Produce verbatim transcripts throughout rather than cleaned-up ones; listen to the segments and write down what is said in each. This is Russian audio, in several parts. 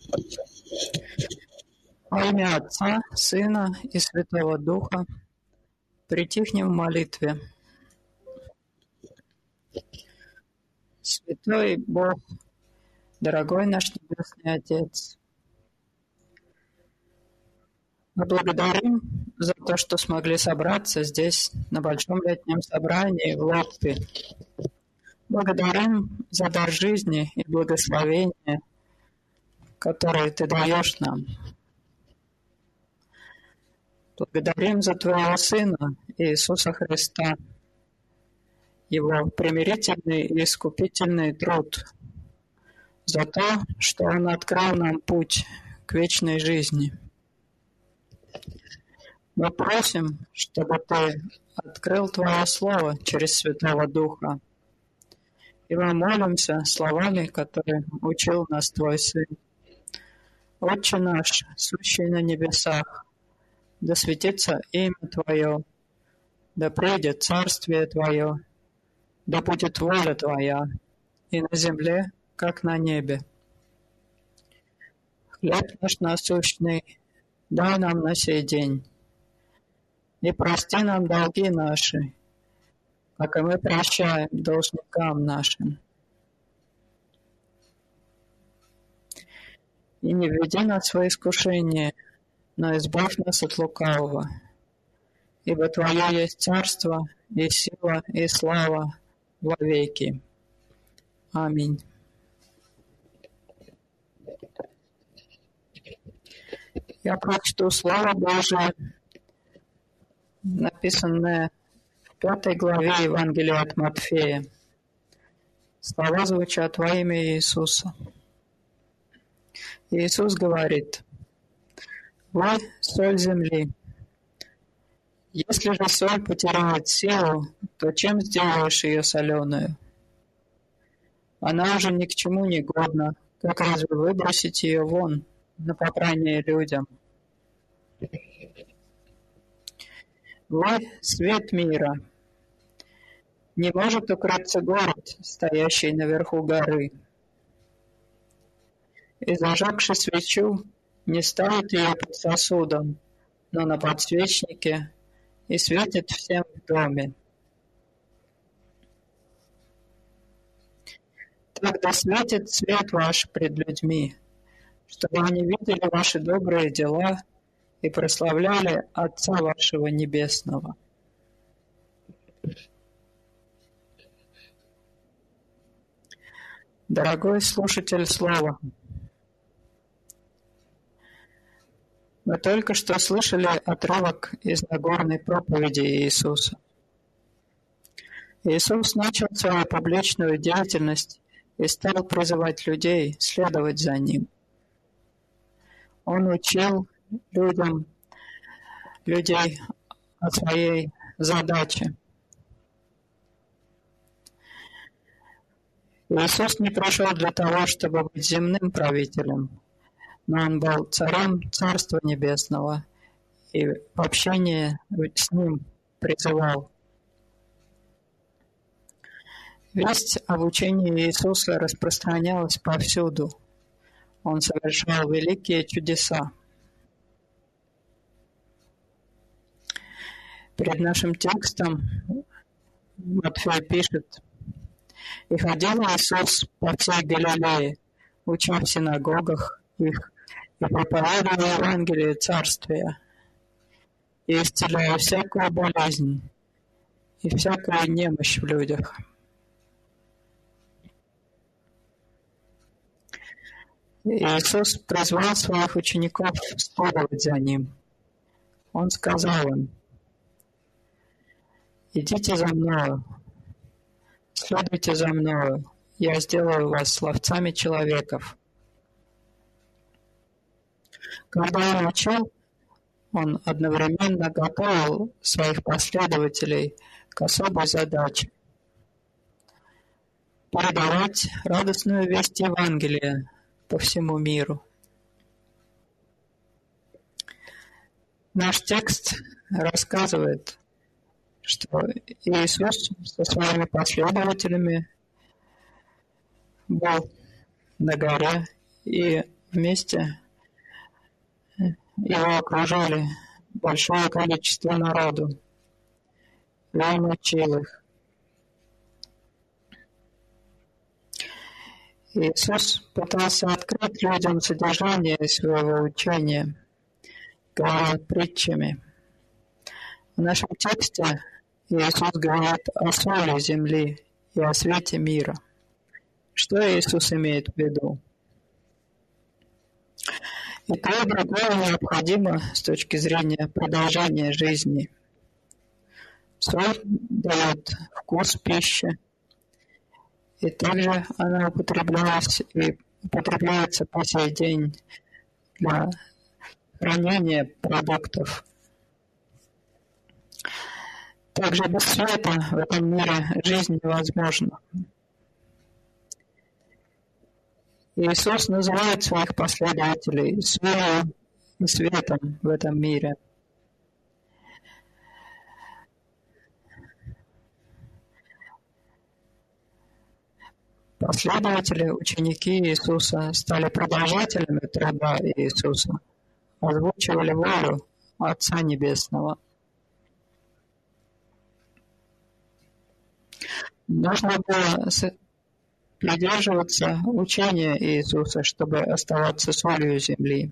Во имя Отца, Сына и Святого Духа притихнем в молитве. Святой Бог, дорогой наш Небесный Отец, мы благодарим за то, что смогли собраться здесь, на Большом летнем собрании в Латвии. Благодарим за дар жизни и благословения, которые Ты даешь нам. Благодарим за Твоего Сына Иисуса Христа, Его примирительный и искупительный труд, за то, что Он открыл нам путь к вечной жизни. Мы просим, чтобы Ты открыл Твое Слово через Святого Духа. И мы молимся словами, которые учил нас Твой Сын. Отче наш, сущий на небесах, да светится имя Твое, да придет царствие Твое, да будет воля Твоя, и на земле, как на небе. Хлеб наш насущный дай нам на сей день, и прости нам долги наши, как и мы прощаем должникам нашим. И не введи нас в искушение, но избавь нас от лукавого. Ибо Твое есть царство, и сила, и слава во веки. Аминь. Я прочту Слово Божие, написанное в пятой главе Евангелия от Матфея. Слова звучат во имя Иисуса. Иисус говорит: «Вы – соль земли. Если же соль потеряет силу, то чем сделаешь ее соленую? Она уже ни к чему не годна, как разве выбросить ее вон на попрание людям? Вы – свет мира. Не может укрыться город, стоящий наверху горы. И зажегши свечу, не ставит ее под сосудом, но на подсвечнике, и светит всем в доме. Тогда светит свет ваш пред людьми, чтобы они видели ваши добрые дела и прославляли Отца вашего Небесного». Дорогой слушатель слова, мы только что слышали отрывок из Нагорной проповеди Иисуса. Иисус начал свою публичную деятельность и стал призывать людей следовать за Ним. Он учил людям, людей о своей задаче. Иисус не пришел для того, чтобы быть земным правителем, но Он был царем Царства Небесного и в общении с Ним призывал. Весть об учении Иисуса распространялась повсюду. Он совершал великие чудеса. Перед нашим текстом Матфей пишет: «И ходил Иисус по всей Галилее, уча в синагогах их, и проповедуя Евангелие Царствия, и исцеляя всякую болезнь и всякую немощь в людях». Иисус призвал своих учеников следовать за Ним. Он сказал им: «Идите за Мною, следуйте за Мною, я сделаю вас ловцами человеков». Когда Он учил, Он одновременно готовил своих последователей к особой задаче – передавать радостную весть Евангелия по всему миру. Наш текст рассказывает, что Иисус со своими последователями был на горе, и вместе его окружали большое количество народу, и он учил их. Иисус пытался открыть людям содержание своего учения, говоря притчами. В нашем тексте Иисус говорит о соли земли и о свете мира. Что Иисус имеет в виду? И то, и другое необходимо с точки зрения продолжения жизни. Соль дает вкус пищи, и также она употреблялась и употребляется по сей день для хранения продуктов. Также без света в этом мире жизнь невозможна. Иисус называет своих последователей солью и светом в этом мире. Последователи, ученики Иисуса стали продолжателями труда Иисуса, озвучивали волю Отца Небесного. Нужно было придерживаться учения Иисуса, чтобы оставаться солью земли.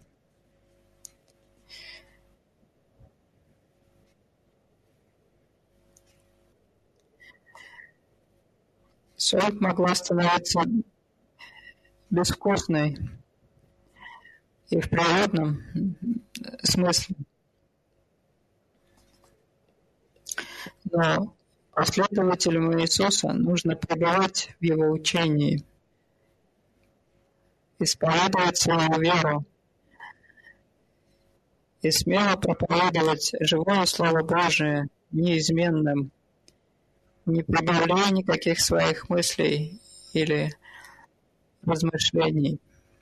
Соль могла становиться безвкусной и в природном смысле. Но последователям Иисуса нужно пребывать в Его учении, исповедовать свою веру и смело проповедовать живое Слово Божие неизменным, не прибавляя никаких своих мыслей или размышлений.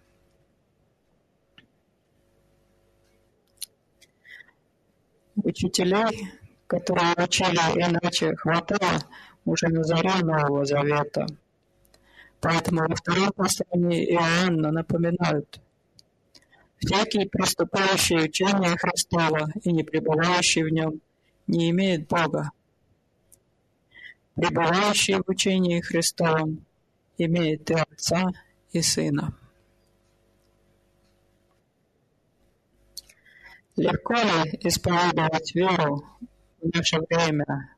Учителей, которые учили иначе, хватало уже на заре Нового Завета. Поэтому во втором послании Иоанна напоминают: «Всякий, приступающий учение Христова и не пребывающий в нем, не имеет Бога. Пребывающий в учении Христовом имеет и Отца, и Сына». Легко ли исповедовать веру в наше время?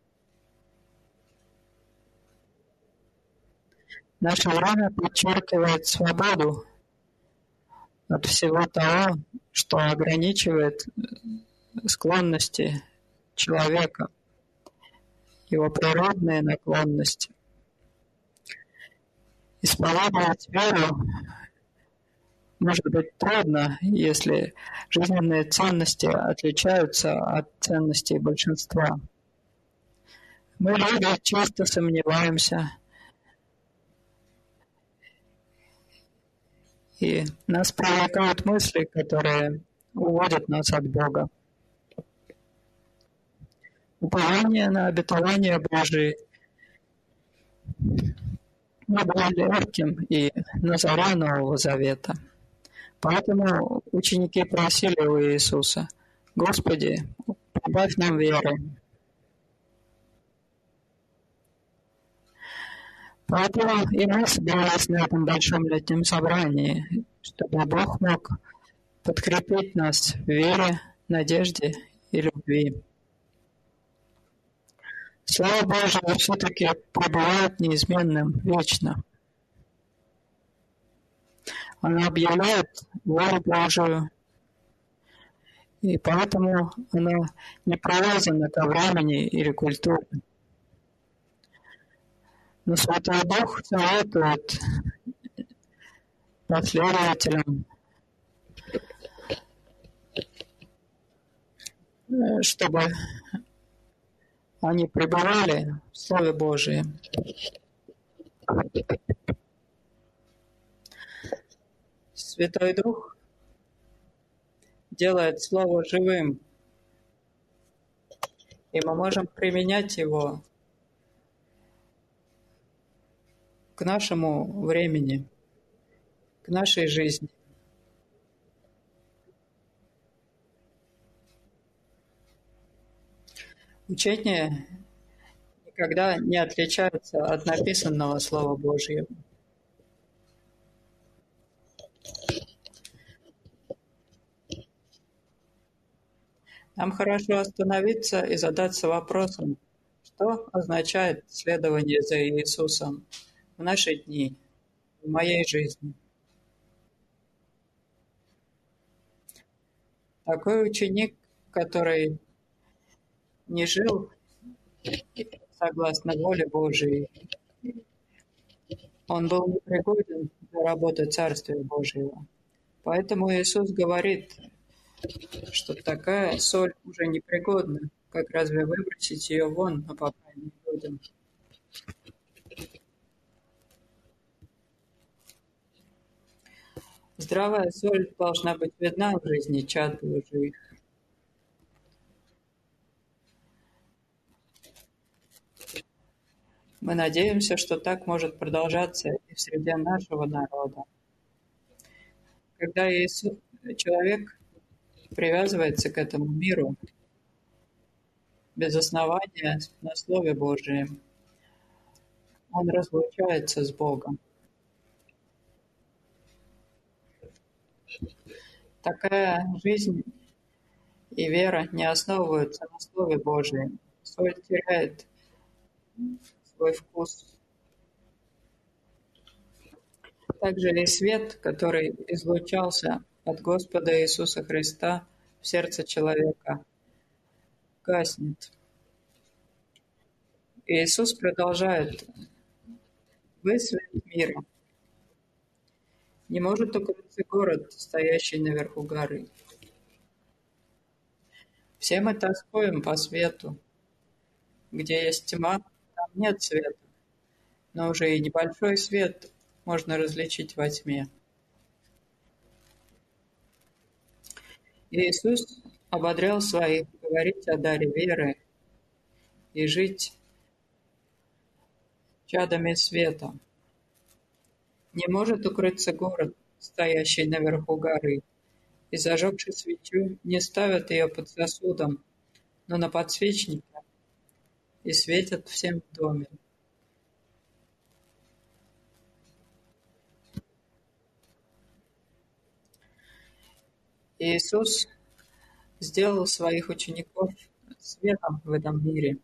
Наше время подчеркивает свободу от всего того, что ограничивает склонности человека, его природные наклонности. Исповедовать веру может быть трудно, если жизненные ценности отличаются от ценностей большинства. Мы, люди, часто сомневаемся, и нас привлекают мысли, которые уводят нас от Бога. Упование на обетование Божие не было легким и на заре Нового Завета. Поэтому ученики просили у Иисуса: «Господи, прибавь нам веры». Поэтому и мы собрались на этом большом летнем собрании, чтобы Бог мог подкрепить нас в вере, надежде и любви. Слово Божие все-таки пребывает неизменным вечно. Оно объявляет волю Божию, и поэтому оно не привязано ко времени или культуре. Но Святой Дух советует последователям, чтобы они пребывали в Слове Божием. Святой Дух делает Слово живым, и мы можем применять его к нашему времени, к нашей жизни. Учение никогда не отличается от написанного Слова Божьего. Нам хорошо остановиться и задаться вопросом, что означает следование за Иисусом в наши дни, в моей жизни. Такой ученик, который не жил согласно воле Божией, он был непригоден для работы Царствия Божьего. Поэтому Иисус говорит, что такая соль уже непригодна, как разве выбросить ее вон на попрание людям? Здравая соль должна быть видна в жизни чад Божьих. Мы надеемся, что так может продолжаться и в среде нашего народа. Когда Иисус, человек привязывается к этому миру без основания на Слове Божьем, он разлучается с Богом. Такая жизнь и вера не основываются на Слове Божьем. Соль теряет свой вкус. Также и свет, который излучался от Господа Иисуса Христа в сердце человека, гаснет. И Иисус продолжает: «Вы свет мира. Не может укрыться город, стоящий наверху горы». Все мы тоскуем по свету. Где есть тьма, там нет света. Но уже и небольшой свет можно различить во тьме. Иисус ободрял своих говорить о даре веры и жить чадами света. Не может укрыться город, стоящий наверху горы, и, зажегши свечу, не ставят ее под сосудом, но на подсвечнике, и светят всем в доме. Иисус сделал своих учеников светом в этом мире.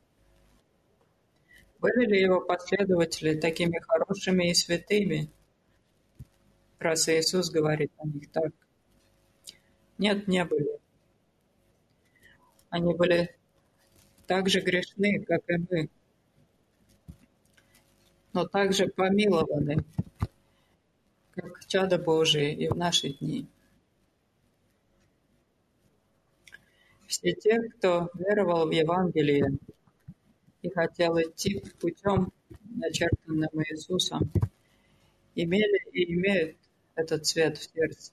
Были ли его последователи такими хорошими и святыми, раз Иисус говорит о них так? Нет, не были. Они были так же грешны, как и мы, но также помилованы, как чада Божие и в наши дни. Все те, кто веровал в Евангелие и хотел идти путем, начертанным Иисусом, имели и имеют этот свет в сердце.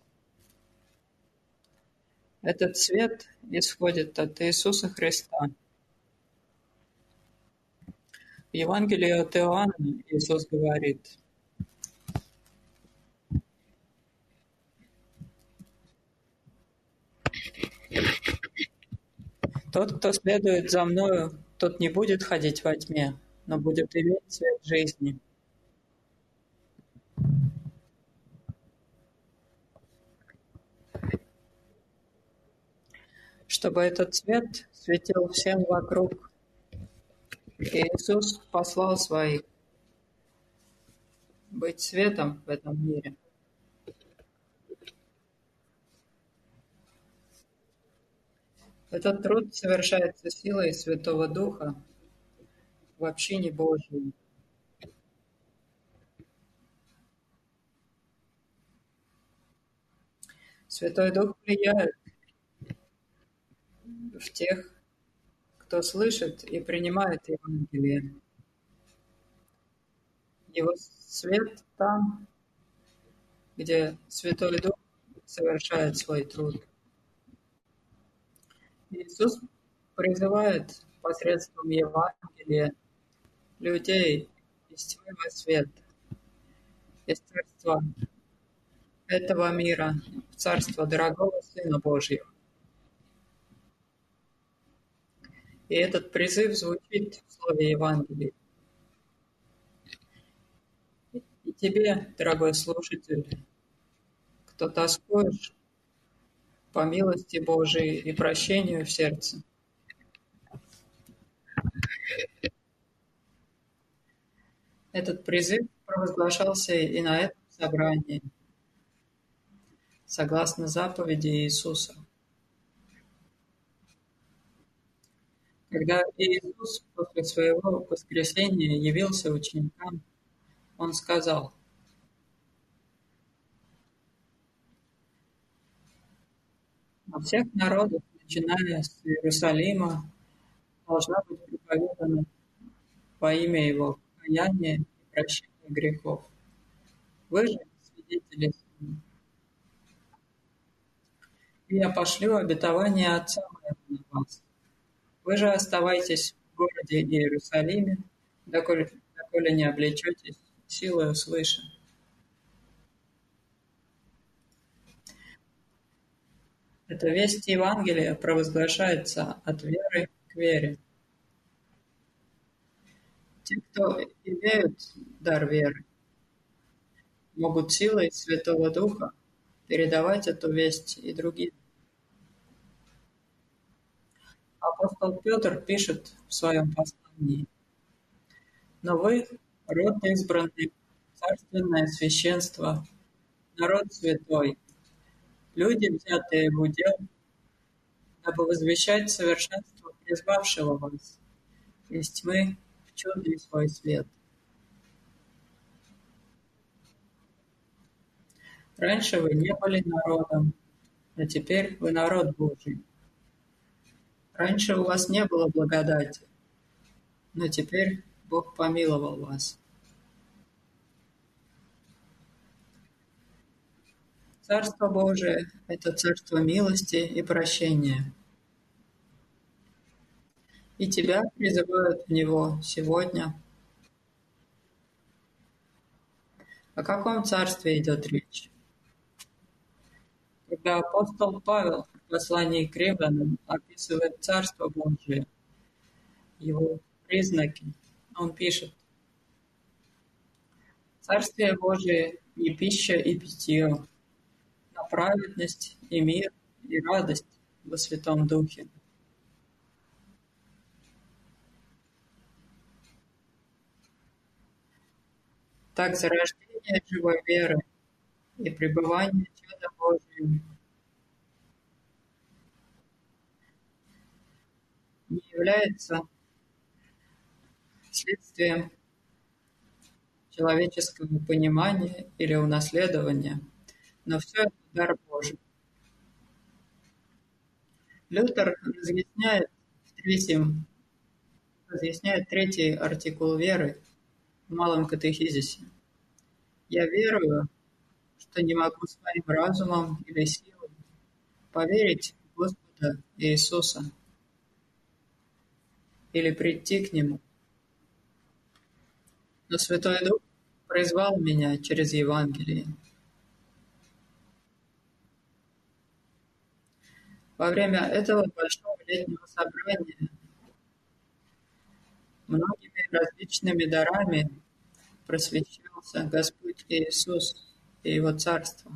Этот свет исходит от Иисуса Христа. В Евангелии от Иоанна Иисус говорит: «Тот, кто следует за Мною, тот не будет ходить во тьме, но будет иметь свет жизни». Чтобы этот свет светил всем вокруг, Иисус послал своих быть светом в этом мире. Этот труд совершается силой Святого Духа в общине Божьей. Святой Дух влияет в тех, кто слышит и принимает Евангелие. Его свет там, где Святой Дух совершает свой труд. Иисус призывает посредством Евангелия людей из тьмы во свет, из царства этого мира в царство дорогого Сына Божьего. И этот призыв звучит в слове Евангелия. И тебе, дорогой слушатель, кто тоскуешь по милости Божией и прощению в сердце, этот призыв провозглашался и на этом собрании, согласно заповеди Иисуса. Когда Иисус после своего воскресения явился ученикам, Он сказал: «Во всех народах, начиная с Иерусалима, должна быть проповедана во имя Его покаяние и прощение грехов. Вы же свидетели сему. И я пошлю обетование Отца моего на вас. Вы же оставайтесь в городе Иерусалиме, доколе, доколе не облечетесь силою свыше». Эта весть Евангелия провозглашается от веры к вере. Те, кто имеют дар веры, могут силой Святого Духа передавать эту весть и другим. Апостол Петр пишет в своем послании: «Но вы, род избранный, царственное священство, народ святой, люди, взятые в удел, дабы возвещать совершенство призвавшего вас из тьмы в чудный свой свет». Раньше вы не были народом, но теперь вы народ Божий. Раньше у вас не было благодати, но теперь Бог помиловал вас. Царство Божие – это царство милости и прощения. И тебя призывают в него сегодня. О каком царстве идет речь? Когда апостол Павел в послании к римлянам описывает Царство Божие, его признаки, он пишет: «Царствие Божие не пища и питье, но праведность и мир и радость во Святом Духе». Так зарождение живой веры и пребывание чуда Божьего не является следствием человеческого понимания или унаследования, но все это дар Божий. Лютер разъясняет в третьем, разъясняет третий артикул веры в Малом катехизисе. «Я верую, что не могу своим разумом или силой поверить в Господа Иисуса или прийти к Нему. Но Святой Дух призвал меня через Евангелие». Во время этого большого летнего собрания многими различными дарами просвещался Господь Иисус и Его Царство.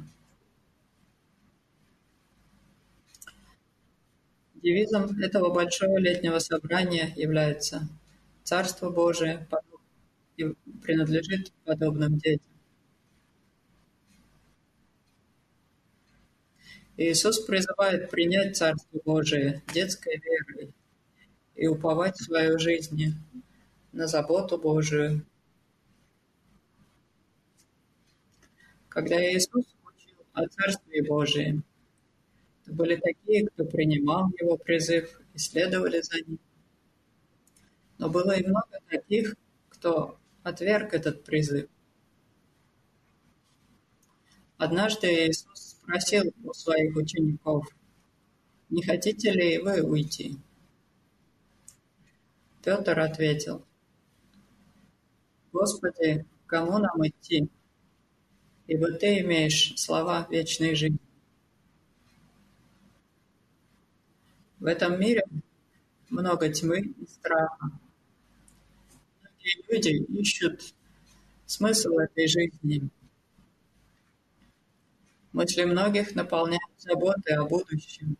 Девизом этого большого летнего собрания является «Царство Божие и принадлежит подобным детям». Иисус призывает принять Царство Божие детской верой и уповать свою жизнь на заботу Божию. Когда Иисус учил о Царстве Божием, то были такие, кто принимал Его призыв и следовали за Ним. Но было и много таких, кто отверг этот призыв. Однажды Иисус спросил у своих учеников: «Не хотите ли вы уйти?» Петр ответил: «Господи, к кому нам идти? Ибо Ты имеешь слова вечной жизни». В этом мире много тьмы и страха. Многие люди ищут смысл этой жизни. Мысли многих наполняют заботы о будущем.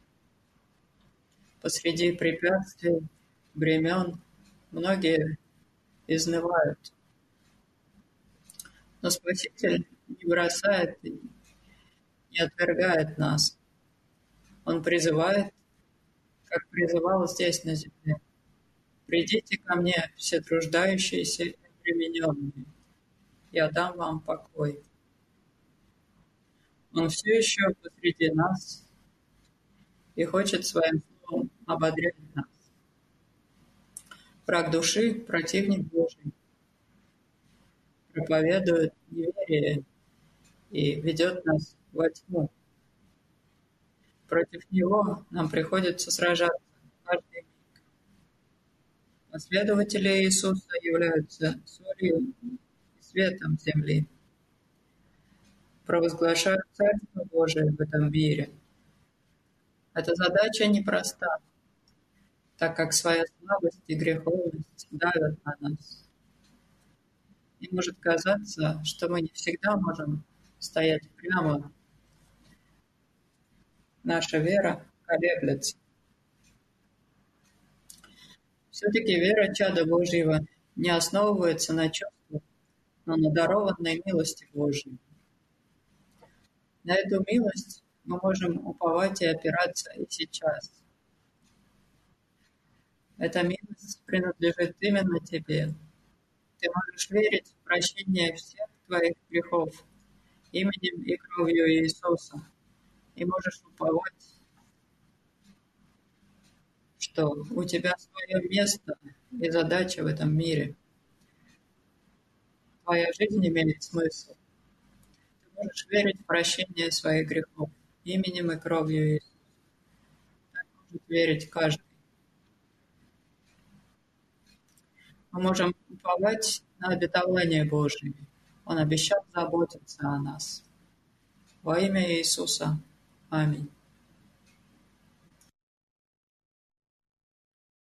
Посреди препятствий, бремен многие изнывают. Но Спаситель не бросает и не отвергает нас. Он призывает, как призывал здесь на земле: «Придите ко мне, все труждающиеся и обремененные, я дам вам покой». Он все еще посреди нас и хочет своим словом ободрять нас. Враг души, противник Божий, проповедует неверие и ведет нас во тьму. Против него нам приходится сражаться каждый миг. Последователи Иисуса являются солью и светом земли, провозглашают Царство Божие в этом мире. Эта задача непроста, так как своя слабость и греховность давят на нас. И может казаться, что мы не всегда можем стоять прямо. Наша вера колеблется. Все-таки вера чада Божьего не основывается на чувствах, но на дарованной милости Божьей. На эту милость мы можем уповать и опираться и сейчас. Эта милость принадлежит именно тебе. Ты можешь верить в прощение всех твоих грехов именем и кровью Иисуса. И можешь уповать, что у тебя свое место и задача в этом мире. Твоя жизнь имеет смысл. Ты можешь верить в прощение своих грехов именем и кровью Иисуса. Так может верить каждый. Мы можем уповать на обетование Божие. Он обещал заботиться о нас. Во имя Иисуса. Аминь.